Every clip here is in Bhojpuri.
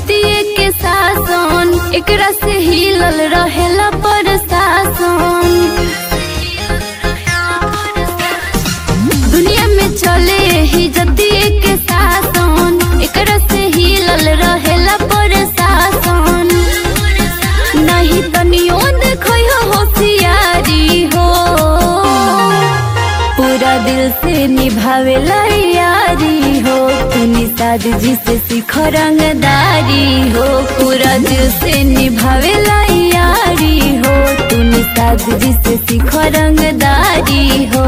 जतिये के शासन, एकरा से हिलल रहेला प्रशासन। दुनिया में चले ही जतिये के शासन, एकरा से हिलल रहेला प्रशासन। नहीं तनियो देखो होशियारी हो, पूरा दिल से निभावेला यारी हो। तू निषाद जी से सीख रंगदारी हो, पूरा दिल से निभावेला यारी हो। तू निषाद जी से सीख रंगदारी हो।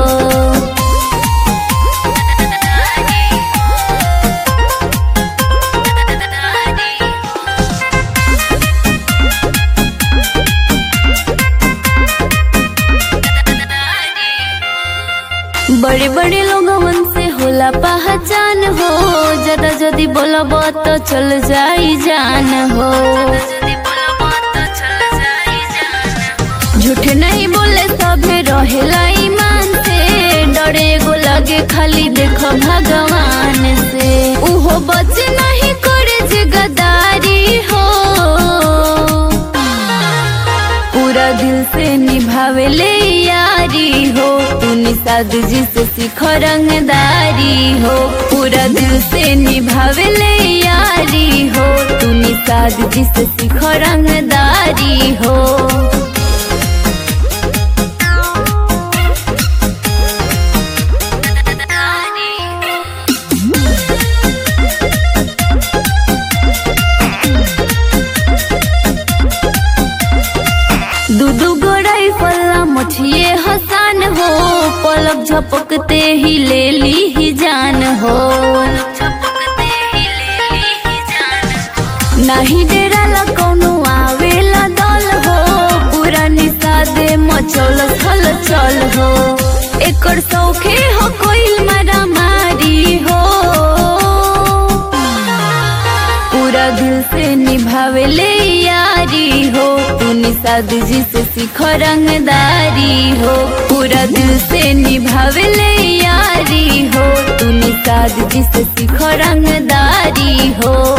बड़े बड़े लोगवन से होला पहचान हो, ज्यादा जदी बोलब तो चल जाई जान हो। झूठ नहीं बोले सभे रहेला ईमान से, डरे गो लगे खाली देखो भगवान से। उहो बच नहीं करे जे गद्दारी हो, पूरा दिल से निभावेले यारी हो। तू निषाद जी से सीख रंगदारी हो, पूरा दिल से निभावेले यारी हो। तू निषाद जी से सीख रंगदारी हो। दू गो राइफल मुठिए हसान हो, पलक झपकते ही ले ली ही जान हो। नहीं डेरा कौनो आवेला दल हो, पूरा निषाद मचौल खल चल हो। एकर सौखे हो कोई मारा मारी हो, पूरा दिल से निभावेले यारी हो। तू निषाद जी से सीख रंगदारी हो, पूरा दिल से निभावेले यारी हो। तू निषाद जी से सीख रंगदारी हो।